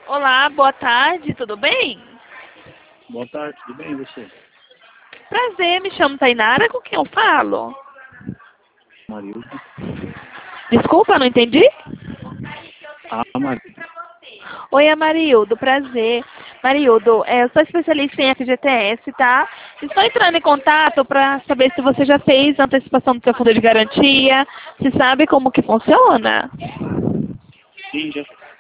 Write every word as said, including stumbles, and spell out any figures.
Olá, boa tarde, tudo bem? Boa tarde, tudo bem e você? Prazer, me chamo Tainara, com quem eu falo? Marildo. Desculpa, não entendi? Ah, Marildo. Oi, Amarildo, prazer. Marildo, é, eu sou especialista em F G T S, tá? Estou entrando em contato para saber se você já fez a antecipação do seu fundo de garantia, se sabe como que funciona. Sim, já